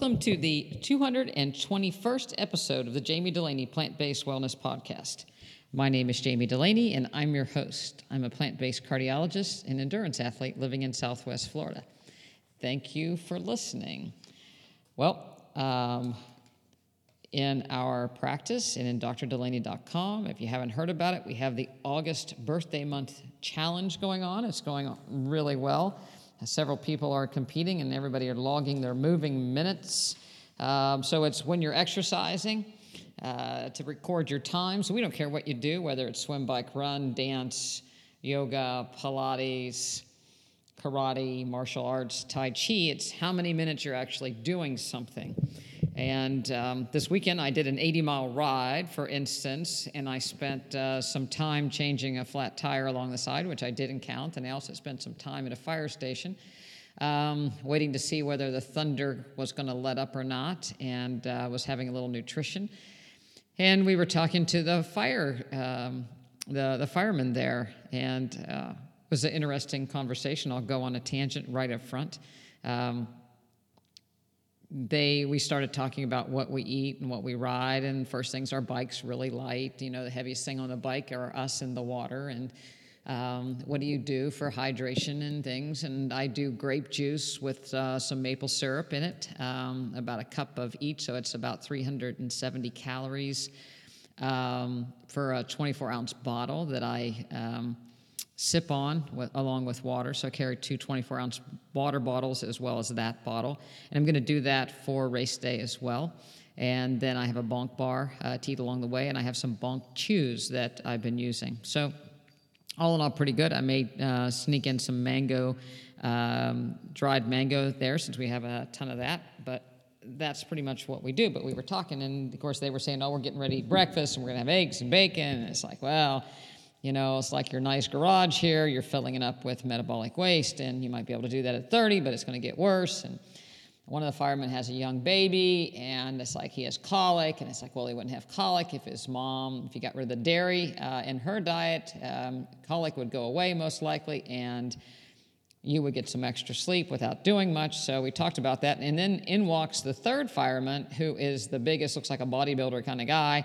Welcome to the 221st episode of the Jamie Delaney Plant-Based Wellness Podcast. My name is Jamie Delaney, and I'm your host. I'm a plant-based cardiologist and endurance athlete living in Southwest Florida. Thank you for listening. Well, in our practice and in drdelaney.com, if you haven't heard about it, we have the August Birthday Month Challenge going on. It's going on really well. Several people are competing and everybody are logging their moving minutes. So it's when you're exercising to record your time. So we don't care what you do, whether it's swim, bike, run, dance, yoga, Pilates, karate, martial arts, Tai Chi. It's how many minutes you're actually doing something. And this weekend I did an 80-mile ride, for instance, and I spent some time changing a flat tire along the side, which I didn't count, and I also spent some time at a fire station waiting to see whether the thunder was going to let up or not, and was having a little nutrition. And we were talking to the the firemen there, and it was an interesting conversation. I'll go on a tangent right up front. We started talking about what we eat and what we ride, and first things, our bike's really light. You know, the heaviest thing on the bike are us in the water, and what do you do for hydration and things? And I do grape juice with some maple syrup in it, about a cup of each, so it's about 370 calories for a 24-ounce bottle that I sip on along with water. So I carry two 24-ounce water bottles as well as that bottle. And I'm going to do that for race day as well. And then I have a bonk bar to eat along the way, and I have some bonk chews that I've been using. So all in all, pretty good. I may sneak in some mango, dried mango there since we have a ton of that. But that's pretty much what we do. But we were talking, and of course they were saying, oh, we're getting ready to eat breakfast, and we're going to have eggs and bacon. And it's like, well, you know, it's like your nice garage here. You're filling it up with metabolic waste, and you might be able to do that at 30, but it's going to get worse. And one of the firemen has a young baby, and it's like he has colic, and it's like, well, he wouldn't have colic if his mom, if he got rid of the dairy in her diet, colic would go away most likely, and you would get some extra sleep without doing much. So we talked about that. And then in walks the third fireman, who is the biggest, looks like a bodybuilder kind of guy,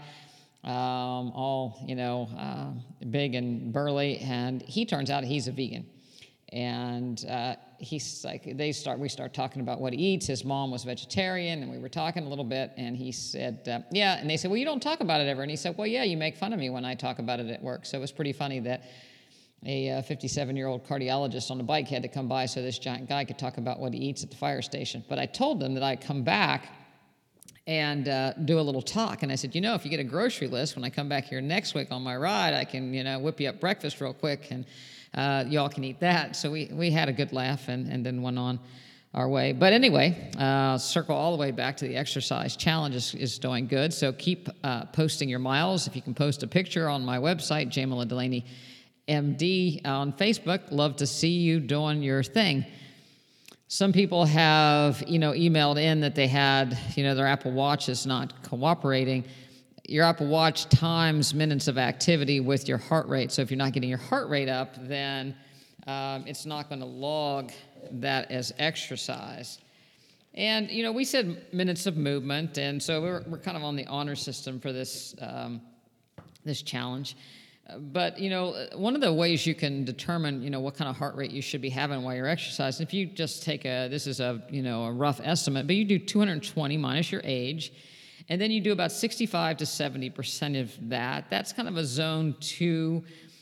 all, you know, big and burly, and he turns out he's a vegan. And he's like, we start talking about what he eats. His mom was vegetarian, and we were talking a little bit, and he said, yeah, and they said, well, you don't talk about it ever. And he said, well, yeah, you make fun of me when I talk about it at work. So it was pretty funny that a 57-year-old cardiologist on a bike had to come by so this giant guy could talk about what he eats at the fire station. But I told them that I'd come back and do a little talk. And I said, you know, if you get a grocery list, when I come back here next week on my ride, I can, you know, whip you up breakfast real quick, and y'all can eat that. So we had a good laugh and then went on our way. But anyway, circle all the way back to the exercise challenge is doing good. So keep posting your miles. If you can post a picture on my website, Jamila Delaney MD on Facebook, love to see you doing your thing. Some people have, you know, emailed in that they had, you know, their Apple Watch is not cooperating. Your Apple Watch times minutes of activity with your heart rate. So if you're not getting your heart rate up, then it's not going to log that as exercise. And, you know, we said minutes of movement, and so we're kind of on the honor system for this this challenge. But, you know, one of the ways you can determine, you know, what kind of heart rate you should be having while you're exercising, if you just take this is a, you know, a rough estimate, but you do 220 minus your age, and then you do about 65 to 70% of that. That's kind of a zone 2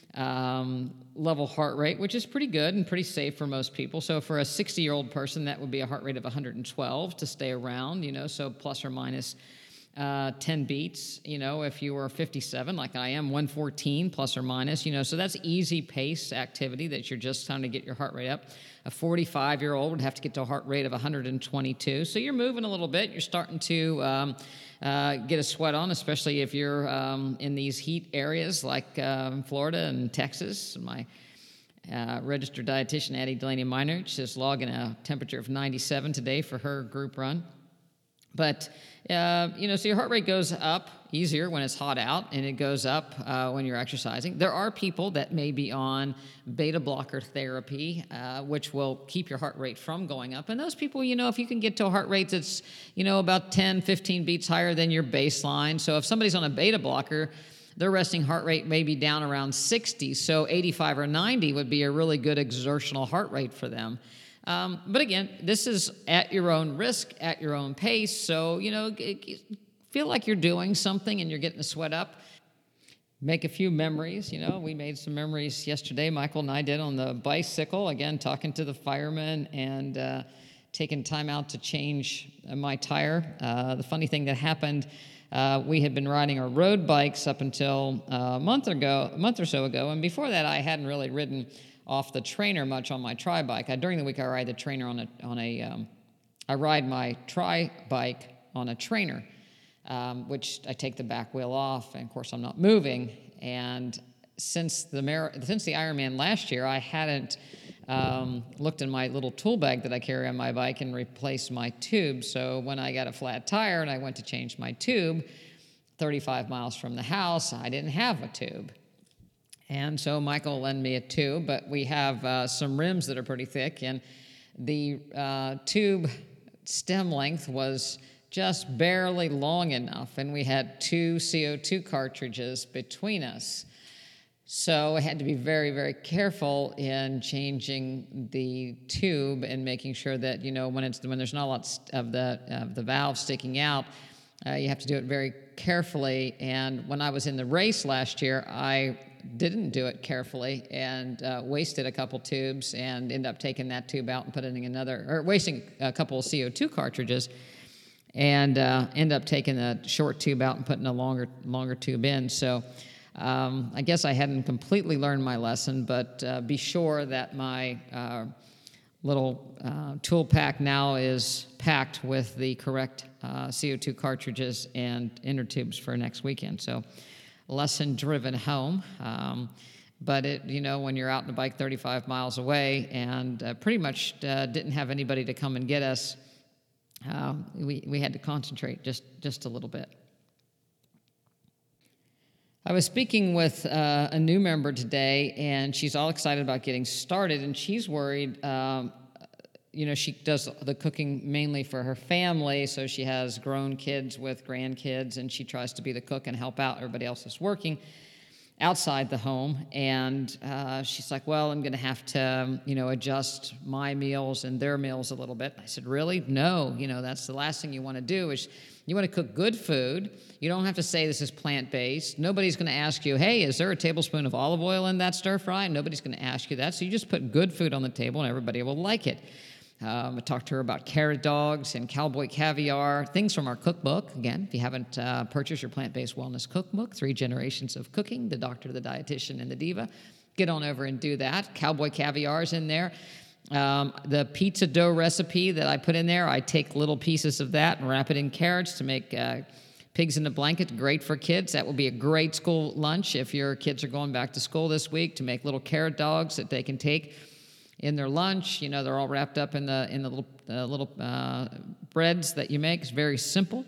level heart rate, which is pretty good and pretty safe for most people. So for a 60-year-old person, that would be a heart rate of 112 to stay around, you know, so plus or minus 10 beats, you know, if you were 57, like I am, 114 plus or minus, you know, so that's easy pace activity that you're just trying to get your heart rate up. A 45-year-old would have to get to a heart rate of 122. So you're moving a little bit. You're starting to get a sweat on, especially if you're in these heat areas like Florida and Texas. My registered dietitian, Addie Delaney Minor, is logging a temperature of 97 today for her group run. But, so your heart rate goes up easier when it's hot out, and it goes up when you're exercising. There are people that may be on beta blocker therapy, which will keep your heart rate from going up. And those people, if you can get to a heart rate that's, about 10, 15 beats higher than your baseline. So if somebody's on a beta blocker, their resting heart rate may be down around 60. So 85 or 90 would be a really good exertional heart rate for them. But again, this is at your own risk, at your own pace. So, feel like you're doing something and you're getting the sweat up. Make a few memories. We made some memories yesterday, Michael and I did, on the bicycle. Again, talking to the firemen and taking time out to change my tire. The funny thing that happened, we had been riding our road bikes up until a month or so ago. And before that, I hadn't really ridden off the trainer much on my tri bike. During the week, I ride the trainer I ride my tri bike on a trainer, which I take the back wheel off, and of course I'm not moving. And since the Ironman last year, I hadn't looked in my little tool bag that I carry on my bike and replaced my tube. So when I got a flat tire and I went to change my tube, 35 miles from the house, I didn't have a tube. And so Michael lent me a tube, but we have some rims that are pretty thick, and the tube stem length was just barely long enough, and we had 2 CO2 cartridges between us. So I had to be very, very careful in changing the tube and making sure that, when there's not a lot of the valve sticking out, you have to do it very carefully. And when I was in the race last year, I didn't do it carefully and wasted a couple tubes and ended up taking that tube out and putting in wasting a couple of CO2 cartridges and end up taking the short tube out and putting a longer tube in. So I guess I hadn't completely learned my lesson, but be sure that my little tool pack now is packed with the correct CO2 cartridges and inner tubes for next weekend. So lesson driven home. But when you're out on a bike 35 miles away and pretty much didn't have anybody to come and get us, we had to concentrate just a little bit. I was speaking with a new member today, and she's all excited about getting started, and she's worried. She does the cooking mainly for her family, so she has grown kids with grandkids, and she tries to be the cook and help out. Everybody else is working outside the home, and she's like, well, I'm going to have to, adjust my meals and their meals a little bit. I said, really? No, that's the last thing you want to do is you want to cook good food. You don't have to say this is plant-based. Nobody's going to ask you, hey, is there a tablespoon of olive oil in that stir fry? Nobody's going to ask you that, so you just put good food on the table, and everybody will like it. I talked to her about carrot dogs and cowboy caviar, things from our cookbook. Again, if you haven't purchased your plant-based wellness cookbook, 3 Generations of Cooking, the Doctor, the Dietitian, and the Diva, get on over and do that. Cowboy caviar is in there. The pizza dough recipe that I put in there, I take little pieces of that and wrap it in carrots to make pigs in a blanket, great for kids. That will be a great school lunch if your kids are going back to school this week, to make little carrot dogs that they can take in their lunch. They're all wrapped up in the little breads that you make. It's very simple.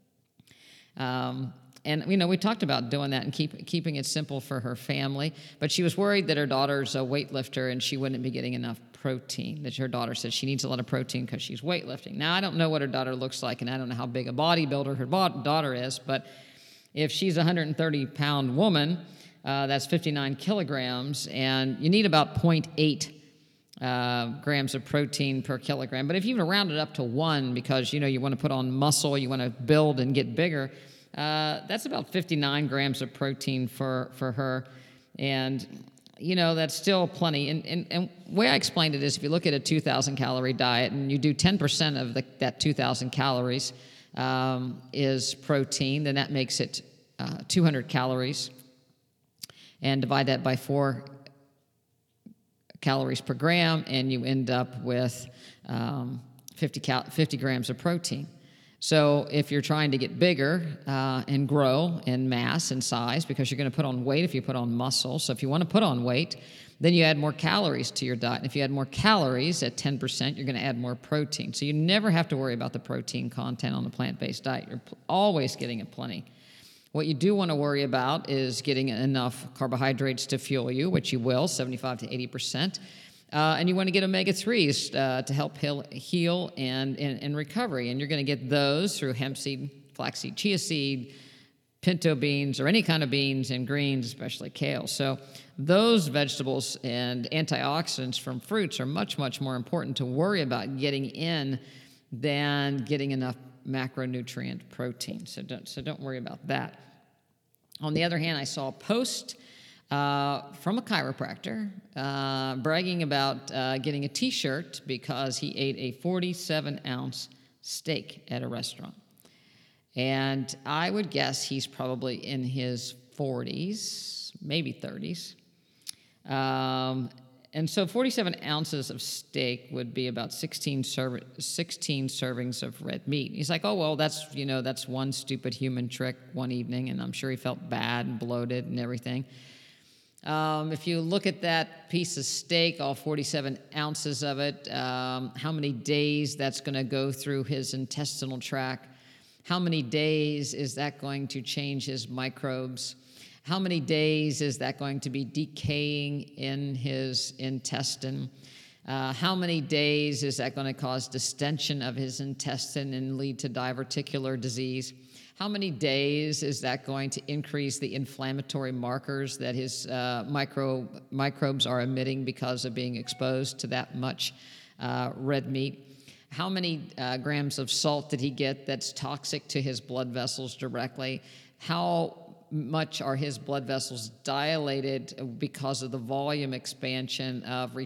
And we talked about doing that and keeping it simple for her family. But she was worried that her daughter's a weightlifter and she wouldn't be getting enough protein. That her daughter said she needs a lot of protein because she's weightlifting. Now, I don't know what her daughter looks like, and I don't know how big a bodybuilder her daughter is, but if she's a 130-pound woman, that's 59 kilograms, and you need about 0.8 grams of protein per kilogram. But if you even round it up to 1 because, you want to put on muscle, you want to build and get bigger, that's about 59 grams of protein for her. And, that's still plenty. And the way I explained it is if you look at a 2,000 calorie diet and you do 10% of that 2,000 calories is protein, then that makes it 200 calories. And divide that by 4 calories per gram, and you end up with 50 grams of protein. So if you're trying to get bigger and grow in mass and size, because you're going to put on weight if you put on muscle. So if you want to put on weight, then you add more calories to your diet. And if you add more calories at 10%, you're going to add more protein. So you never have to worry about the protein content on the plant-based diet. You're always getting it plenty. What you do want to worry about is getting enough carbohydrates to fuel you, which you will, 75 to 80%. And you want to get omega-3s to help heal and recovery. And you're going to get those through hemp seed, flaxseed, chia seed, pinto beans, or any kind of beans, and greens, especially kale. So those vegetables and antioxidants from fruits are much, much more important to worry about getting in than getting enough macronutrient protein. So don't worry about that. On the other hand, I saw a post from a chiropractor bragging about getting a T-shirt because he ate a 47-ounce steak at a restaurant. And I would guess he's probably in his 40s, maybe 30s. And so 47 ounces of steak would be about 16 servings of red meat. He's like, oh, well, that's one stupid human trick one evening, and I'm sure he felt bad and bloated and everything. If you look at that piece of steak, all 47 ounces of it, how many days that's going to go through his intestinal tract, how many days is that going to change his microbes, how many days is that going to be decaying in his intestine, how many days is that going to cause distension of his intestine and lead to diverticular disease, how many days is that going to increase the inflammatory markers that his microbes are emitting because of being exposed to that much red meat? How many grams of salt did he get that's toxic to his blood vessels directly? How much are his blood vessels dilated because of the volume expansion of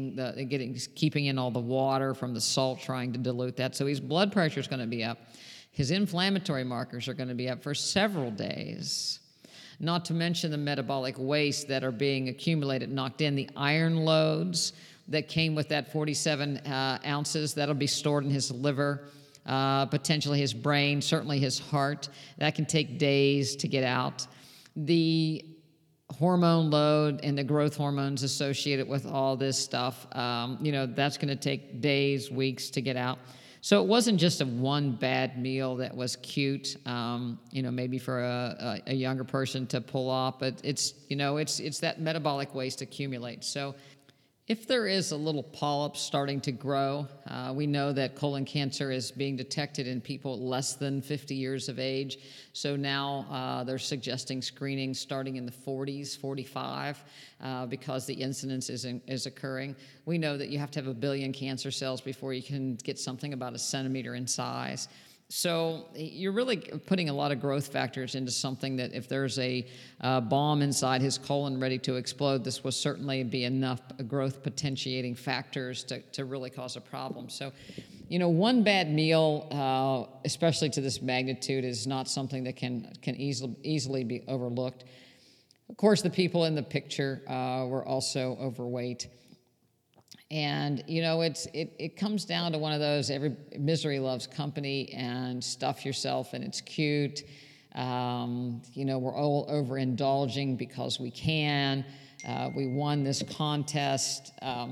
keeping in all the water from the salt, trying to dilute that? So his blood pressure is going to be up. His inflammatory markers are going to be up for several days. Not to mention the metabolic waste that are being accumulated, knocked in, the iron loads that came with that 47 ounces, that'll be stored in his liver, potentially his brain, certainly his heart. That can take days to get out. The hormone load and the growth hormones associated with all this stuff, that's going to take days, weeks to get out. So it wasn't just a one bad meal that was cute, maybe for a younger person to pull off, but it's that metabolic waste accumulates. So if there is a little polyp starting to grow, we know that colon cancer is being detected in people less than 50 years of age. So now they're suggesting screening starting in the 40s, 45, because the incidence is occurring. We know that you have to have 1 billion cancer cells before you can get something about a centimeter in size. So you're really putting a lot of growth factors into something that if there's a bomb inside his colon ready to explode, this will certainly be enough growth potentiating factors to really cause a problem. So, one bad meal, especially to this magnitude, is not something that can easily be overlooked. Of course, the people in the picture were also overweight. And, it comes down to one of those, every misery loves company, and stuff yourself and it's cute. We're all overindulging because we can. We won this contest.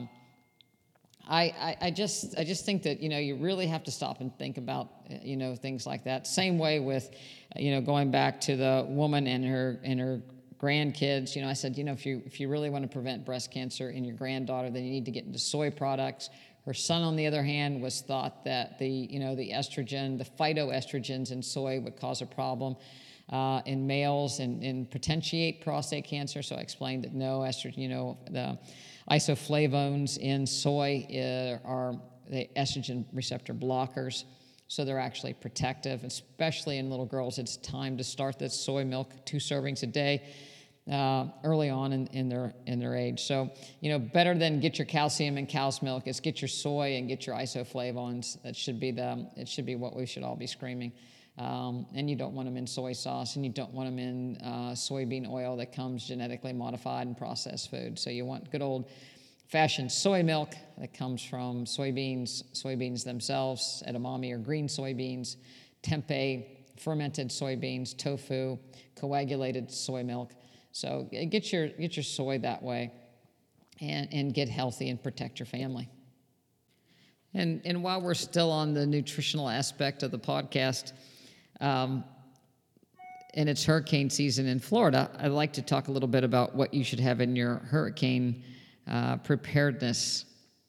I just think that, you really have to stop and think about, things like that. Same way with, going back to the woman and her grandkids. I said, if you really want to prevent breast cancer in your granddaughter, then you need to get into soy products. Her son, on the other hand, was thought that the estrogen, the phytoestrogens in soy would cause a problem in males and potentiate prostate cancer. So I explained that no, estrogen, the isoflavones in soy are the estrogen receptor blockers. So they're actually protective, especially in little girls. It's time to start the soy milk, 2 servings a day, early on in their age. So, better than get your calcium in cow's milk is get your soy and get your isoflavones. It should be what we should all be screaming. And you don't want them in soy sauce, and you don't want them in soybean oil that comes genetically modified and processed food. So you want good old-fashioned soy milk that comes from soybeans themselves, edamame or green soybeans, tempeh, fermented soybeans, tofu, coagulated soy milk. So get your soy that way, and get healthy and protect your family. And while we're still on the nutritional aspect of the podcast, and it's hurricane season in Florida, I'd like to talk a little bit about what you should have in your hurricane preparedness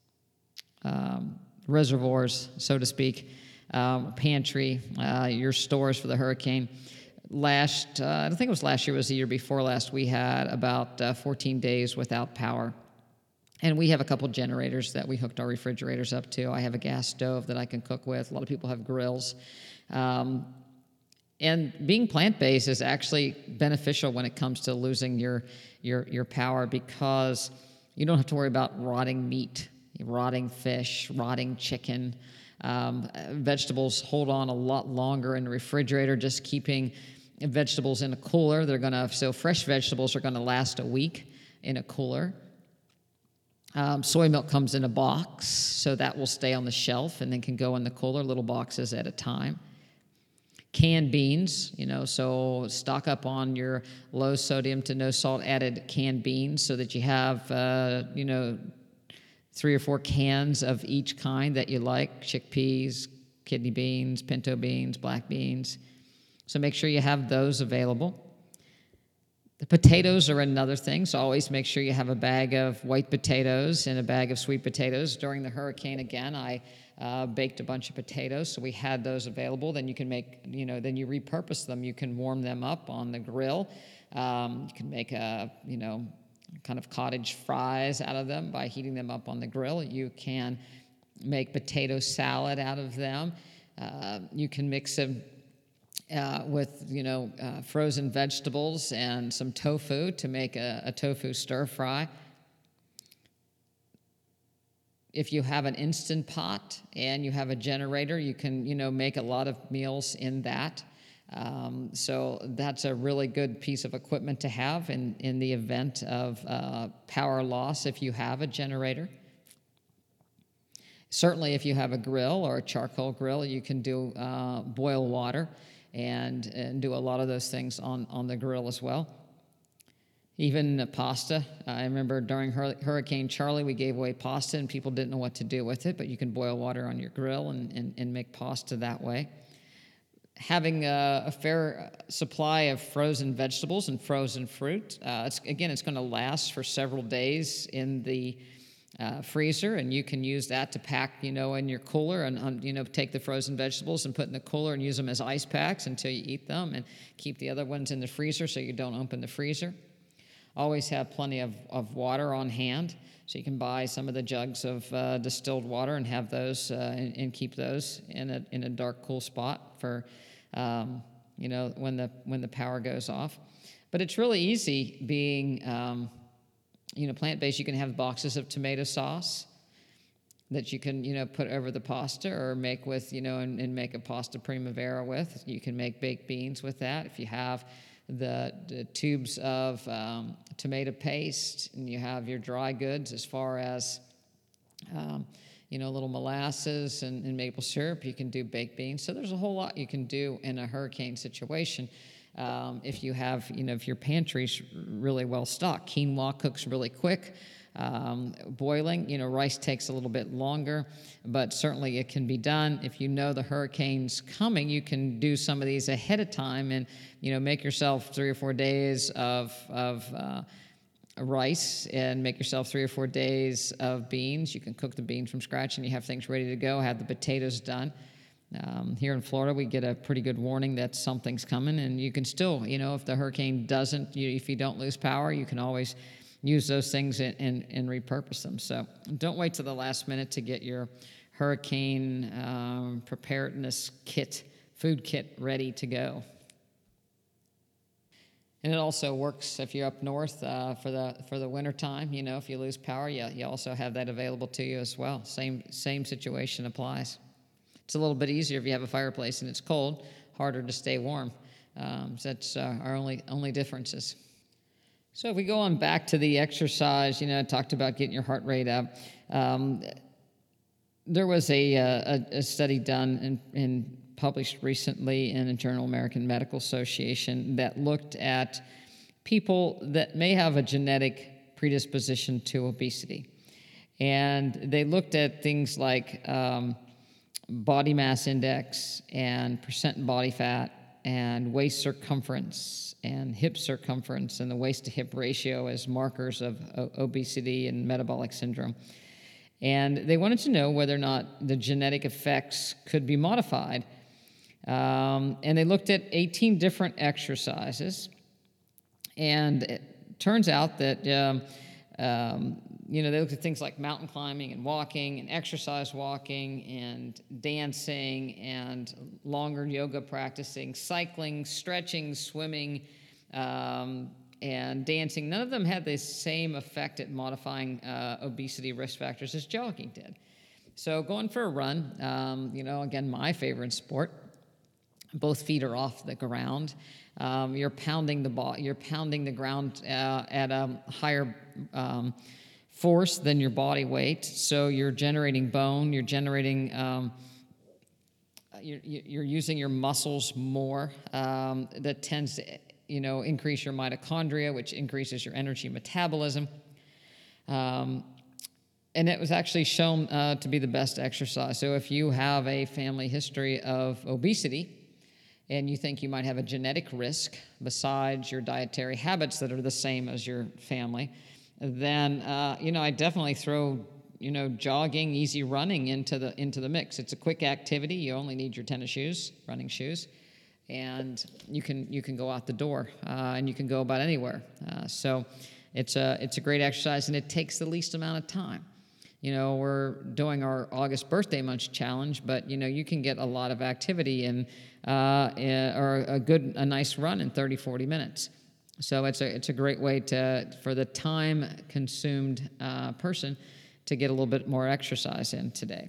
reservoirs, so to speak, pantry, your stores for the hurricane. I don't think it was last year, it was the year before last, we had about 14 days without power. And we have a couple generators that we hooked our refrigerators up to. I have a gas stove that I can cook with. A lot of people have grills. And being plant-based is actually beneficial when it comes to losing your power, because you don't have to worry about rotting meat, rotting fish, rotting chicken. Vegetables hold on a lot longer in the refrigerator. Just keeping vegetables in a cooler, so fresh vegetables are gonna last a week in a cooler. Soy milk comes in a box, so that will stay on the shelf and then can go in the cooler, little boxes at a time. Canned beans, so stock up on your low sodium to no salt added canned beans, so that you have, 3 or 4 cans of each kind that you like: chickpeas, kidney beans, pinto beans, black beans. So make sure you have those available. The potatoes are another thing, so always make sure you have a bag of white potatoes and a bag of sweet potatoes. During the hurricane, again, I baked a bunch of potatoes, so we had those available. Then you can make, then you repurpose them. You can warm them up on the grill. You can make kind of cottage fries out of them by heating them up on the grill. You can make potato salad out of them. You can mix them with frozen vegetables and some tofu to make a tofu stir fry. If you have an Instant Pot and you have a generator, you can make a lot of meals in that. So that's a really good piece of equipment to have in the event of power loss if you have a generator. Certainly if you have a grill or a charcoal grill, you can do boil water and do a lot of those things on the grill as well. Even pasta. I remember during Hurricane Charlie, we gave away pasta and people didn't know what to do with it, but you can boil water on your grill and make pasta that way. Having a fair supply of frozen vegetables and frozen fruit. It's going to last for several days in the freezer, and you can use that to pack, in your cooler, and take the frozen vegetables and put in the cooler and use them as ice packs until you eat them, and keep the other ones in the freezer so you don't open the freezer. Always have plenty of water on hand, so you can buy some of the jugs of distilled water and have those and keep those in a dark, cool spot for when the power goes off. But it's really easy being plant-based. You can have boxes of tomato sauce that you can put over the pasta or make with and make a pasta primavera with. You can make baked beans with that. If you have the tubes of tomato paste, and you have your dry goods as far as little molasses and maple syrup, you can do baked beans. So there's a whole lot you can do in a hurricane situation. If you have, if your pantry's really well stocked. Quinoa cooks really quick. Boiling, rice takes a little bit longer, but certainly it can be done. If you know the hurricane's coming, you can do some of these ahead of time and, make yourself 3 or 4 days of rice and make yourself 3 or 4 days of beans. You can cook the beans from scratch and you have things ready to go. Have the potatoes done. Here in Florida, we get a pretty good warning that something's coming, and you can still, if the hurricane doesn't, if you don't lose power, you can always use those things and repurpose them. So don't wait till the last minute to get your hurricane preparedness kit, food kit, ready to go. And it also works if you're up north for the winter time. If you lose power, you also have that available to you as well. Same situation applies. It's a little bit easier if you have a fireplace and it's cold, harder to stay warm. So that's our only differences. So if we go on back to the exercise, I talked about getting your heart rate up. There was a study done in published recently in the Journal of American Medical Association that looked at people that may have a genetic predisposition to obesity. And they looked at things like body mass index and percent body fat and waist circumference and hip circumference and the waist to hip ratio as markers of obesity and metabolic syndrome. And they wanted to know whether or not the genetic effects could be modified. And they looked at 18 different exercises. And it turns out that, they looked at things like mountain climbing and walking and exercise walking and dancing and longer yoga practicing, cycling, stretching, swimming, and dancing. None of them had the same effect at modifying obesity risk factors as jogging did. So going for a run, again, my favorite sport, both feet are off the ground. You're pounding the ground at a higher force than your body weight. So you're generating bone. You're generating. You're using your muscles more. That tends to increase your mitochondria, which increases your energy metabolism. And it was actually shown to be the best exercise. So if you have a family history of obesity and you think you might have a genetic risk besides your dietary habits that are the same as your family, then, I definitely throw, jogging, easy running into the mix. It's a quick activity. You only need your tennis shoes, running shoes, and you can go out the door and you can go about anywhere. So it's a great exercise, and it takes the least amount of time. We're doing our August birthday month challenge, but you can get a lot of activity in or a nice run in 30, 40 minutes. So it's a great way for the time consumed person to get a little bit more exercise in today.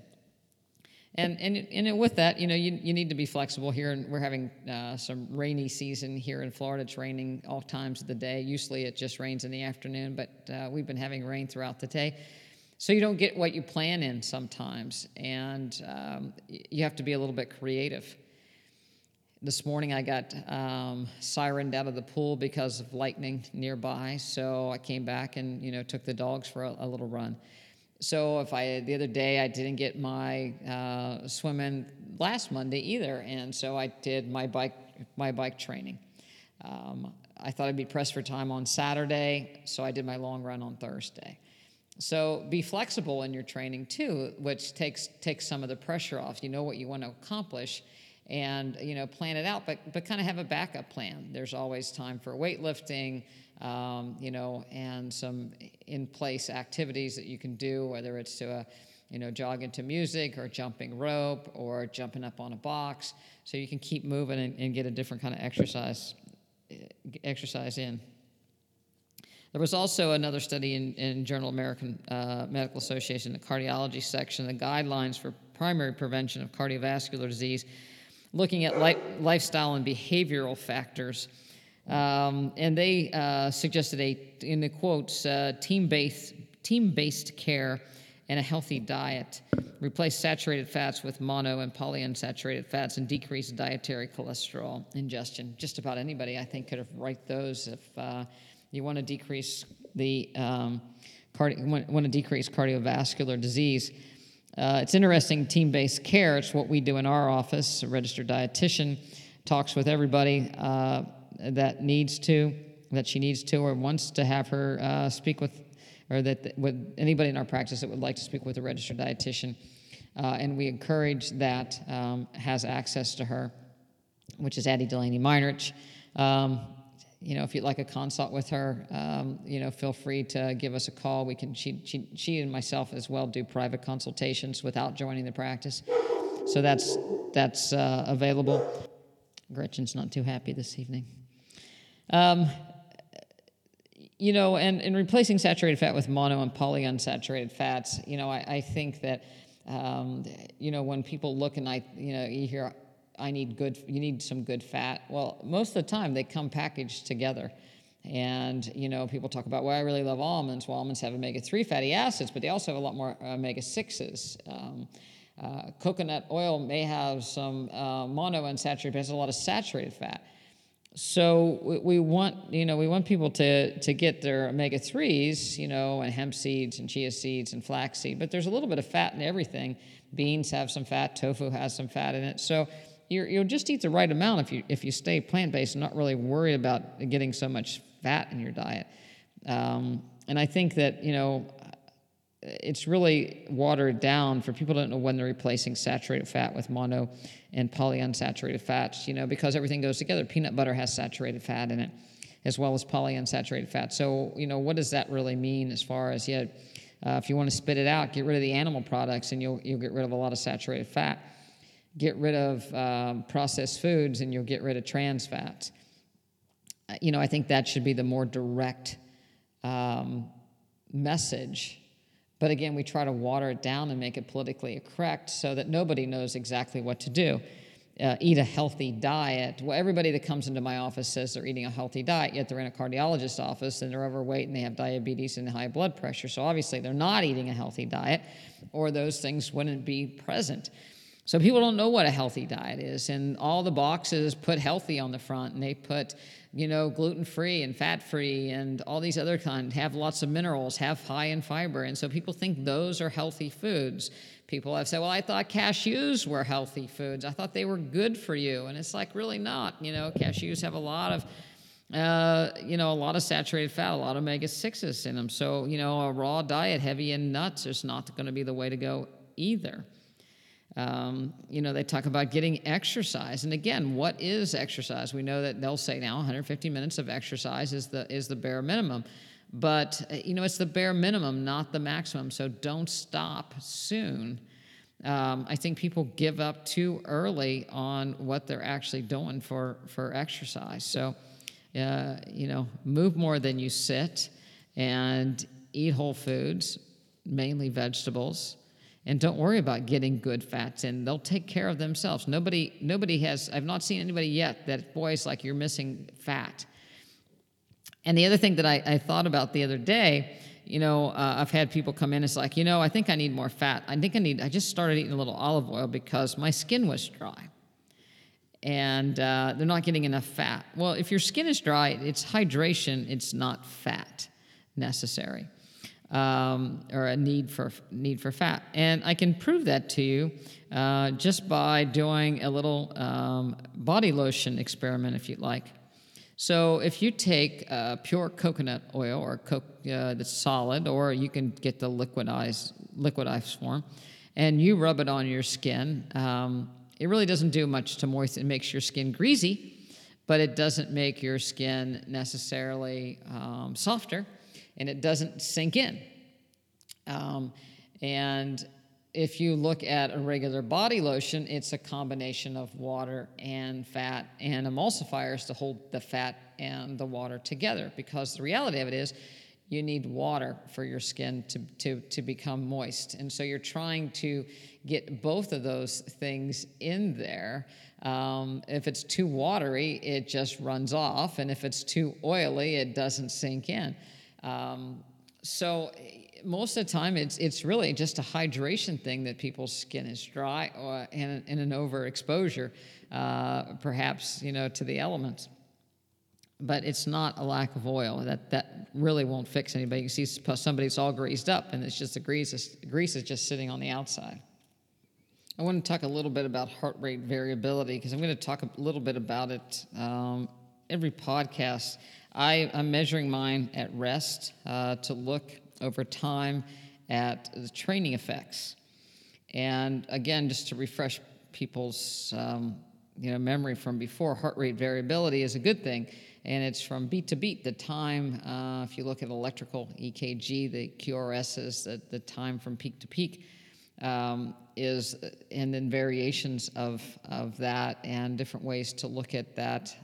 And with that, you need to be flexible here. And we're having some rainy season here in Florida. It's raining all times of the day. Usually it just rains in the afternoon, but we've been having rain throughout the day. So you don't get what you plan in sometimes, and you have to be a little bit creative. This morning I got sirened out of the pool because of lightning nearby, so I came back and took the dogs for a little run. So the other day I didn't get my swim in last Monday either, and so I did my bike training. I thought I'd be pressed for time on Saturday, so I did my long run on Thursday. So be flexible in your training too, which takes some of the pressure off. You know what you want to accomplish, and plan it out, but kind of have a backup plan. There's always time for weightlifting, and some in-place activities that you can do, whether it's to jog into music or jumping rope or jumping up on a box, so you can keep moving and get a different kind of exercise in. There was also another study in Journal of American Medical Association, the cardiology section, the guidelines for primary prevention of cardiovascular disease, looking at lifestyle and behavioral factors. And they suggested in the quotes, team-based care and a healthy diet, replace saturated fats with mono and polyunsaturated fats, and decrease dietary cholesterol ingestion. Just about anybody, I think, could have write those if you want to decrease cardiovascular disease. It's interesting, team-based care. It's what we do in our office. A registered dietitian talks with everybody that she needs to, or wants to have her speak with, or with anybody in our practice that would like to speak with a registered dietitian. And we encourage that, has access to her, which is Addie Delaney Meinrich. If you'd like a consult with her, feel free to give us a call. She and myself as well do private consultations without joining the practice. So that's available. Gretchen's not too happy this evening. And replacing saturated fat with mono and polyunsaturated fats, I think that, when people look and you hear, you need some good fat. Well, most of the time they come packaged together. And, people talk about, well, I really love almonds. Well, almonds have omega-3 fatty acids, but they also have a lot more omega-6s. Coconut oil may have some monounsaturated, but it has a lot of saturated fat. So we want, we want people to get their omega-3s, and hemp seeds and chia seeds and flaxseed, but there's a little bit of fat in everything. Beans have some fat, tofu has some fat in it. So you'll just eat the right amount if you stay plant-based and not really worry about getting so much fat in your diet. And I think that, it's really watered down for people who don't know when they're replacing saturated fat with mono and polyunsaturated fats, because everything goes together. Peanut butter has saturated fat in it as well as polyunsaturated fat. So, what does that really mean as far as, if you want to spit it out, get rid of the animal products and you'll get rid of a lot of saturated fat. Get rid of processed foods and you'll get rid of trans fats. I think that should be the more direct message. But again, we try to water it down and make it politically correct so that nobody knows exactly what to do. Eat a healthy diet. Well, everybody that comes into my office says they're eating a healthy diet, yet they're in a cardiologist's office and they're overweight and they have diabetes and high blood pressure. So obviously they're not eating a healthy diet, or those things wouldn't be present. So people don't know what a healthy diet is, and all the boxes put healthy on the front, and they put, gluten-free and fat-free and all these other kinds, have lots of minerals, have high in fiber, and so people think those are healthy foods. People have said, well, I thought cashews were healthy foods. I thought they were good for you, and it's like, really not. Cashews have a lot of a lot of saturated fat, a lot of omega-6s in them. So, a raw diet heavy in nuts is not going to be the way to go either. They talk about getting exercise. And again, what is exercise? We know that they'll say now 150 minutes of exercise is the bare minimum. But, it's the bare minimum, not the maximum. So don't stop soon. I think people give up too early on what they're actually doing for exercise. So, move more than you sit and eat whole foods, mainly vegetables. And don't worry about getting good fats in. They'll take care of themselves. Nobody has, I've not seen anybody yet that, boy, it's like you're missing fat. And the other thing that I thought about the other day, I've had people come in, it's like, I think I need more fat. I just started eating a little olive oil because my skin was dry. And they're not getting enough fat. Well, if your skin is dry, it's hydration, it's not fat necessary. Or a need for fat. And I can prove that to you just by doing a little body lotion experiment, if you'd like. So if you take pure coconut oil or that's solid, or you can get the liquidized form, and you rub it on your skin, it really doesn't do much to moisten. It makes your skin greasy, but it doesn't make your skin necessarily softer. And it doesn't sink in. And if you look at a regular body lotion, it's a combination of water and fat and emulsifiers to hold the fat and the water together. Because the reality of it is, you need water for your skin to become moist. And so you're trying to get both of those things in there. If it's too watery, it just runs off. And if it's too oily, it doesn't sink in. So most of the time, it's really just a hydration thing that people's skin is dry or in an overexposure, perhaps, to the elements. But it's not a lack of oil. That really won't fix anybody. You see somebody's all greased up, and it's just the grease is just sitting on the outside. I want to talk a little bit about heart rate variability because I'm going to talk a little bit about it every podcast. I'm measuring mine at rest to look over time at the training effects. And again, just to refresh people's memory from before, heart rate variability is a good thing. And it's from beat to beat. The time, if you look at electrical EKG, the QRS is the time from peak to peak is, and then variations of that and different ways to look at that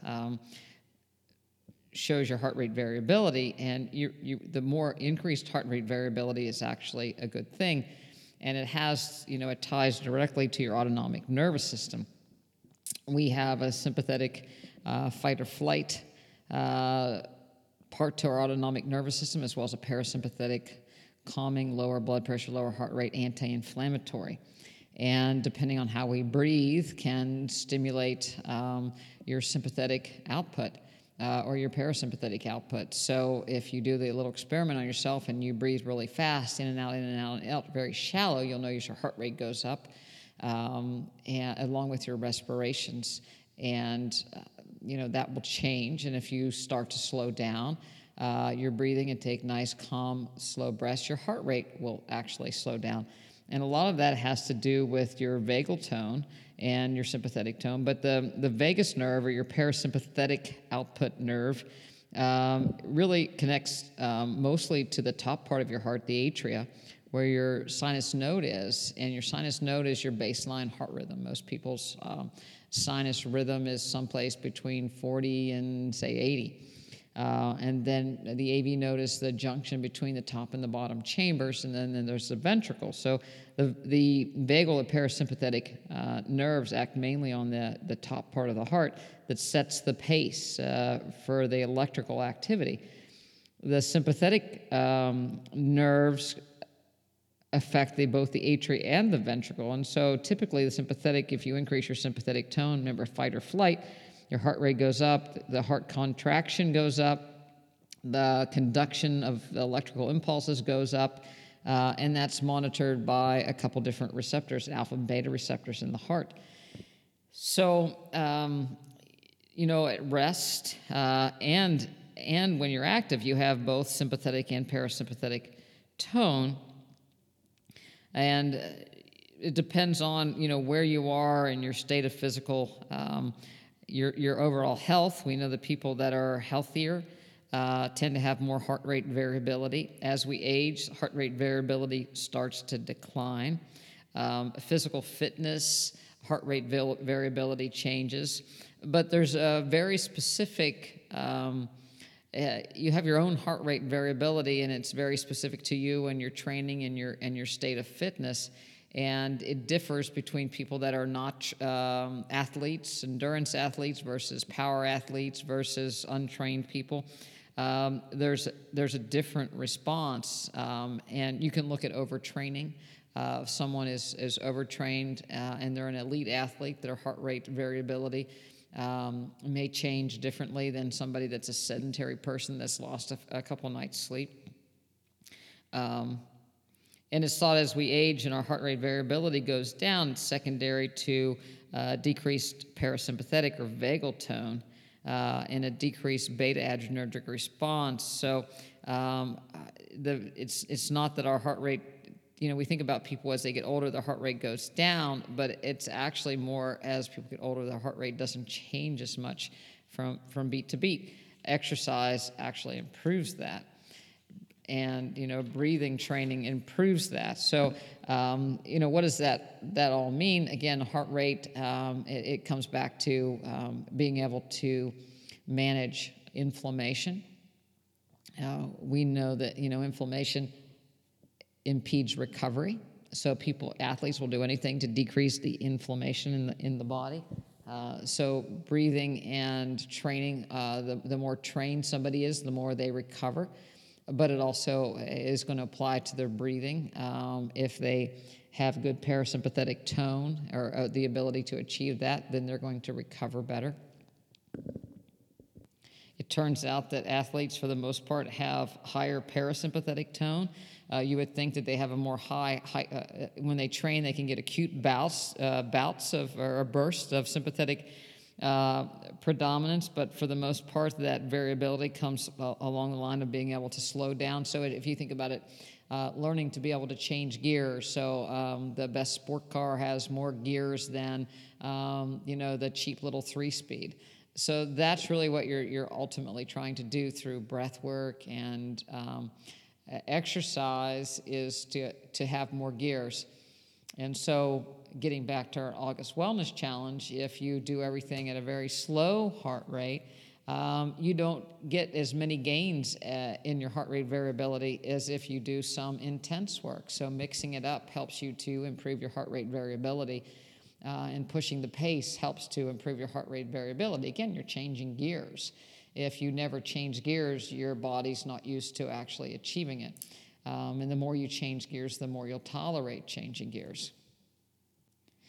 shows your heart rate variability. And the more increased heart rate variability is actually a good thing. And it has, it ties directly to your autonomic nervous system. We have a sympathetic fight or flight part to our autonomic nervous system, as well as a parasympathetic calming, lower blood pressure, lower heart rate, anti-inflammatory. and depending on how we breathe, can stimulate your sympathetic output. Or your parasympathetic output. So if you do the little experiment on yourself and you breathe really fast, in and out, in and out, and out, very shallow, you'll notice your heart rate goes up, and along with your respirations, and that will change. And if you start to slow down your breathing and take nice, calm, slow breaths, your heart rate will actually slow down. And a lot of that has to do with your vagal tone and your sympathetic tone. But the vagus nerve, or your parasympathetic output nerve, really connects mostly to the top part of your heart, the atria, where your sinus node is. And your sinus node is your baseline heart rhythm. Most people's sinus rhythm is someplace between 40 and, say, 80. And then the AV node is the junction between the top and the bottom chambers, and then there's the ventricle. So the vagal or parasympathetic nerves act mainly on the top part of the heart that sets the pace for the electrical activity. The sympathetic nerves affect both the atria and the ventricle, and so typically the sympathetic, if you increase your sympathetic tone, remember fight or flight, your heart rate goes up, the heart contraction goes up, the conduction of the electrical impulses goes up, and that's monitored by a couple different receptors, alpha and beta receptors in the heart. So, at rest and when you're active, you have both sympathetic and parasympathetic tone, and it depends on where you are and your state of physical. Your overall health. We know that people that are healthier tend to have more heart rate variability. As we age, heart rate variability starts to decline. Physical fitness, heart rate variability changes. But there's a very specific, you have your own heart rate variability, and it's very specific to you and your training and your state of fitness. And it differs between people that are not athletes, endurance athletes versus power athletes versus untrained people. There's a different response, and you can look at overtraining. If someone is overtrained and they're an elite athlete, their heart rate variability may change differently than somebody that's a sedentary person that's lost a couple nights' sleep. And it's thought as we age and our heart rate variability goes down, secondary to decreased parasympathetic or vagal tone and a decreased beta-adrenergic response. So it's not that our heart rate, we think about people as they get older, their heart rate goes down, but it's actually more as people get older, their heart rate doesn't change as much from beat to beat. Exercise actually improves that. And, breathing training improves that. So, what does that all mean? Again, heart rate, it comes back to being able to manage inflammation. We know that, inflammation impedes recovery. So athletes will do anything to decrease the inflammation in the body. So breathing and training, the more trained somebody is, the more they recover. But it also is going to apply to their breathing. If they have good parasympathetic tone or the ability to achieve that, then they're going to recover better. It turns out that athletes, for the most part, have higher parasympathetic tone. You would think that they have a more high when they train, they can get acute bouts of or a burst of sympathetic predominance, but for the most part, that variability comes along the line of being able to slow down. So if you think about it, learning to be able to change gears. So the best sport car has more gears than the cheap little 3-speed. So that's really what you're ultimately trying to do through breath work and exercise, is to have more gears. And so getting back to our August Wellness Challenge, if you do everything at a very slow heart rate, you don't get as many gains in your heart rate variability as if you do some intense work. So mixing it up helps you to improve your heart rate variability, and pushing the pace helps to improve your heart rate variability. Again, you're changing gears. If you never change gears, your body's not used to actually achieving it. And the more you change gears, the more you'll tolerate changing gears.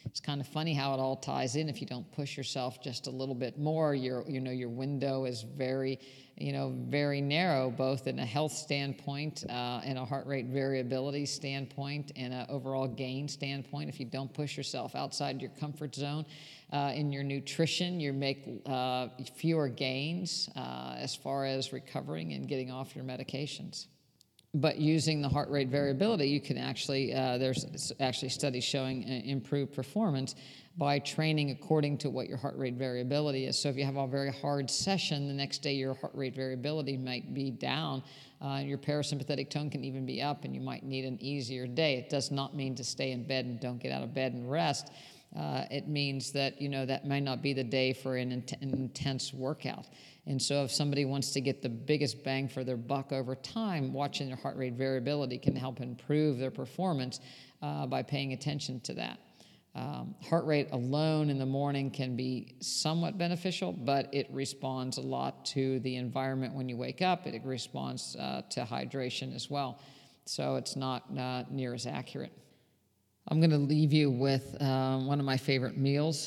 It's kind of funny how it all ties in. If you don't push yourself just a little bit more, your window is very, very narrow, both in a health standpoint, and a heart rate variability standpoint, and an overall gain standpoint. If you don't push yourself outside your comfort zone in your nutrition, you make fewer gains as far as recovering and getting off your medications. But using the heart rate variability, you can actually, there's actually studies showing improved performance by training according to what your heart rate variability is. So if you have a very hard session, the next day your heart rate variability might be down, your parasympathetic tone can even be up, and you might need an easier day. It does not mean to stay in bed and don't get out of bed and rest. It means that, that might not be the day for an intense workout. And so if somebody wants to get the biggest bang for their buck over time, watching their heart rate variability can help improve their performance by paying attention to that. Heart rate alone in the morning can be somewhat beneficial, but it responds a lot to the environment when you wake up. It responds to hydration as well. So it's not near as accurate. I'm going to leave you with one of my favorite meals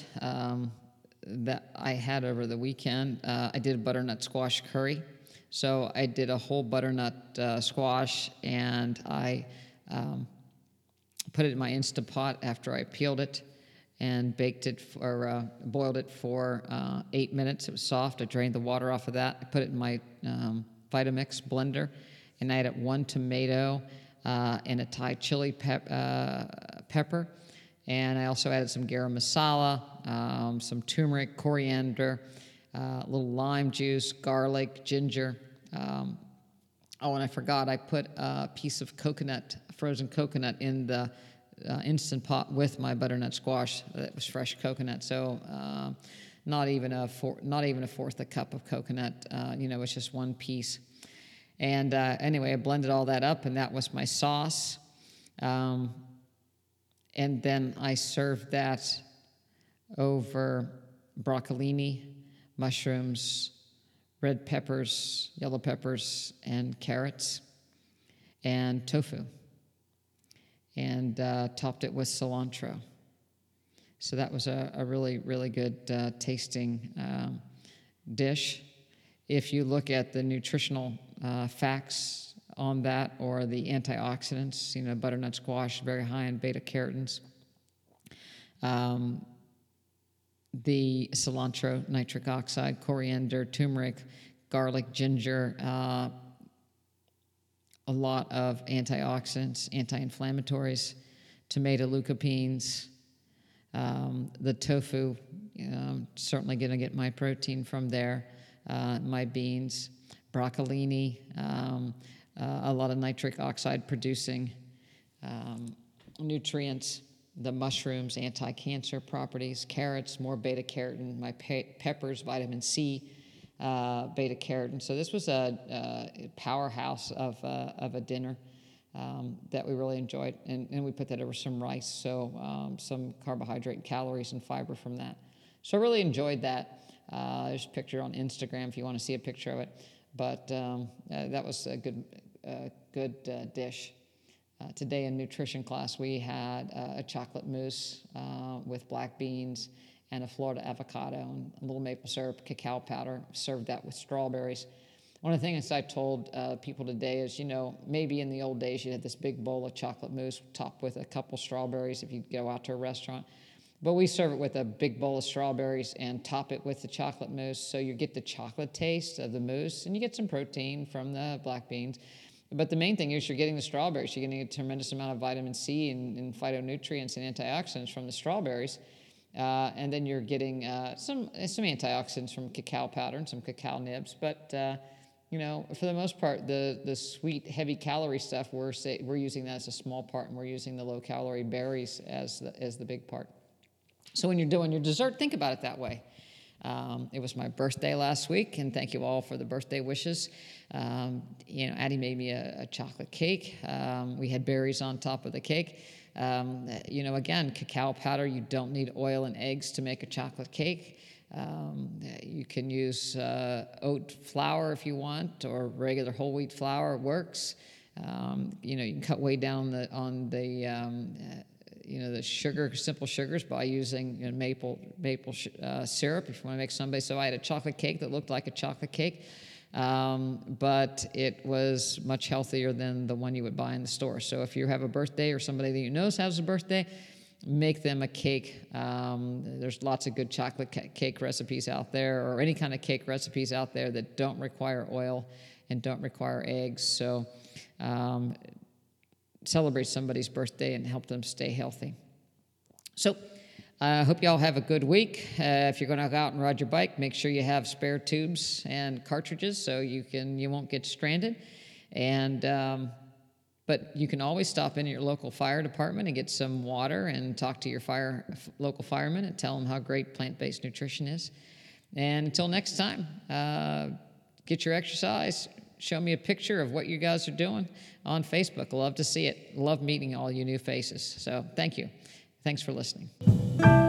that I had over the weekend. I did a butternut squash curry. So I did a whole butternut squash, and I put it in my Instapot after I peeled it and baked it or boiled it for 8 minutes. It was soft. I drained the water off of that. I put it in my Vitamix blender, and I added 1 tomato and a Thai chili pepper. And I also added some garam masala, some turmeric, coriander, a little lime juice, garlic, ginger. And I forgot, I put a piece of frozen coconut in the Instant Pot with my butternut squash. That was fresh coconut, so not even a fourth a cup of coconut. It's just one piece. And anyway, I blended all that up, and that was my sauce. And then I served that over broccolini, mushrooms, red peppers, yellow peppers, and carrots, and tofu, and topped it with cilantro. So that was a really, really good tasting dish. If you look at the nutritional facts on that, or the antioxidants, butternut squash, very high in beta-carotenes. The cilantro, nitric oxide, coriander, turmeric, garlic, ginger, a lot of antioxidants, anti-inflammatories, tomato lycopenes, the tofu, certainly going to get my protein from there, my beans, broccolini, a lot of nitric oxide producing nutrients, the mushrooms, anti-cancer properties, carrots, more beta-carotene, my peppers, vitamin C, beta-carotene. So this was a powerhouse of a dinner that we really enjoyed, and we put that over some rice, so some carbohydrate, calories, and fiber from that. So I really enjoyed that. There's a picture on Instagram if you want to see a picture of it. But that was a good dish. Today in nutrition class, we had a chocolate mousse with black beans and a Florida avocado and a little maple syrup, cacao powder. Served that with strawberries. One of the things I told people today is, maybe in the old days you had this big bowl of chocolate mousse topped with a couple strawberries if you go out to a restaurant. But we serve it with a big bowl of strawberries and top it with the chocolate mousse, so you get the chocolate taste of the mousse, and you get some protein from the black beans. But the main thing is you're getting the strawberries. You're getting a tremendous amount of vitamin C and phytonutrients and antioxidants from the strawberries. And then you're getting some antioxidants from cacao powder and some cacao nibs. But, for the most part, the sweet, heavy calorie stuff, we're using that as a small part, and we're using the low-calorie berries as the big part. So when you're doing your dessert, think about it that way. It was my birthday last week, and thank you all for the birthday wishes. Addie made me a chocolate cake. We had berries on top of the cake. Again, cacao powder, you don't need oil and eggs to make a chocolate cake. You can use oat flour if you want, or regular whole wheat flour works. You can cut way down on the the simple sugars by using maple syrup if you want to make somebody. So I had a chocolate cake that looked like a chocolate cake, but it was much healthier than the one you would buy in the store. So if you have a birthday or somebody that you know has a birthday, make them a cake. There's lots of good chocolate cake recipes out there, or any kind of cake recipes out there that don't require oil and don't require eggs. So celebrate somebody's birthday and help them stay healthy. So I hope you all have a good week. If you're going to go out and ride your bike, make sure you have spare tubes and cartridges so you won't get stranded. And but you can always stop in at your local fire department and get some water and talk to your local firemen and tell them how great plant-based nutrition is. And until next time, get your exercise. Show me a picture of what you guys are doing on Facebook. Love to see it. Love meeting all you new faces. So thank you. Thanks for listening.